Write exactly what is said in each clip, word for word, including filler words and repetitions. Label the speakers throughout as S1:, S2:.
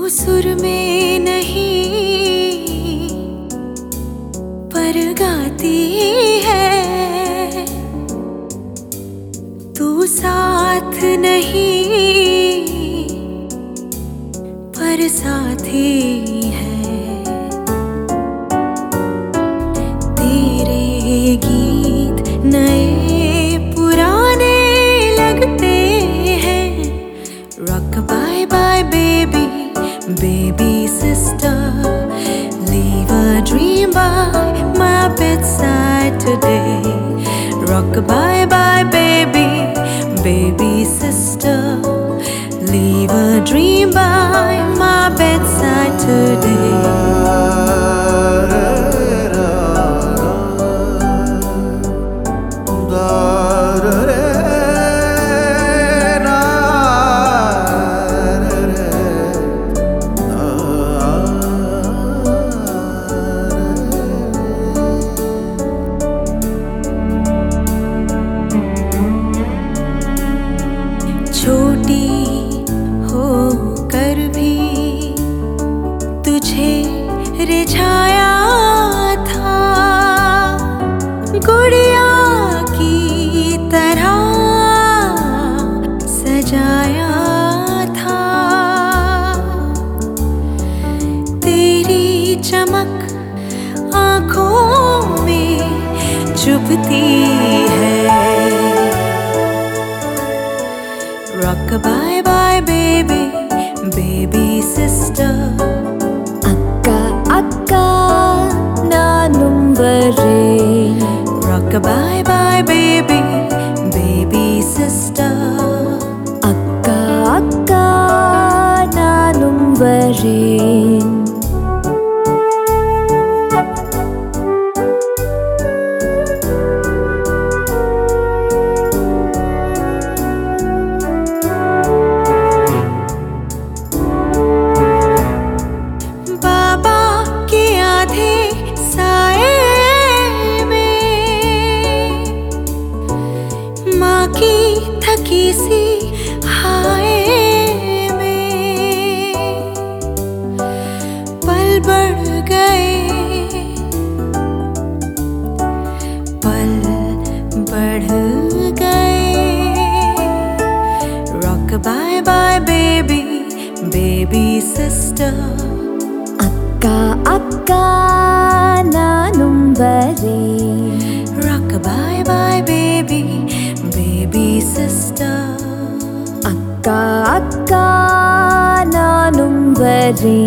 S1: सुर में नहीं पर गाती है, तू साथ नहीं पर साथी है। तेरे गीत नए पुराने लगते हैं। Rock bye bye baby, baby sister, leave a dream by my bedside today. Rock bye bye baby, baby sister, leave a dream by my bedside today. छोटी होकर भी तुझे रिझाया था, गुड़िया की तरह सजाया था। तेरी चमक आँखों में चुभती है। Rock bye bye baby, baby sister.
S2: Akka akka nanum vare.
S1: Rock bye bye baby, baby sister.
S2: Akka akka nanum vare.
S1: थकी सी हाय में पल बढ़ गए, पल बढ़ गए। Rock bye bye baby, baby sister.
S2: अक्का अक्का नानुम वरे.
S1: Rock bye bye baby, baby sister.
S2: Akka akka nanum vare.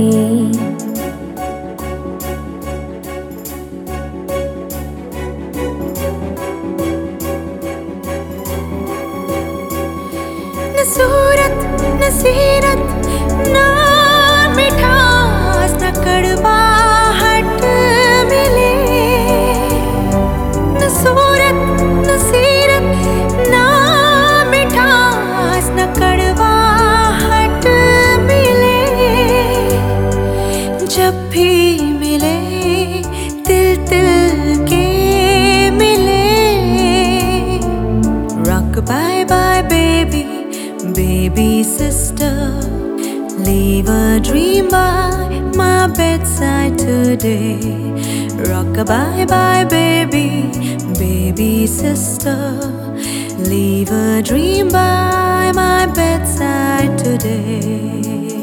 S1: न सूरत न सीरत न मिठास न कड़वाहट मिले। न सूरत न सीरत न मिठास न कड़वाहट मिले। जब भी मिले तिल तिल के मिले। Rock bye bye baby, baby sister, leave a dream by my bedside today. Rock bye bye baby, baby sister, leave a dream by my bedside today.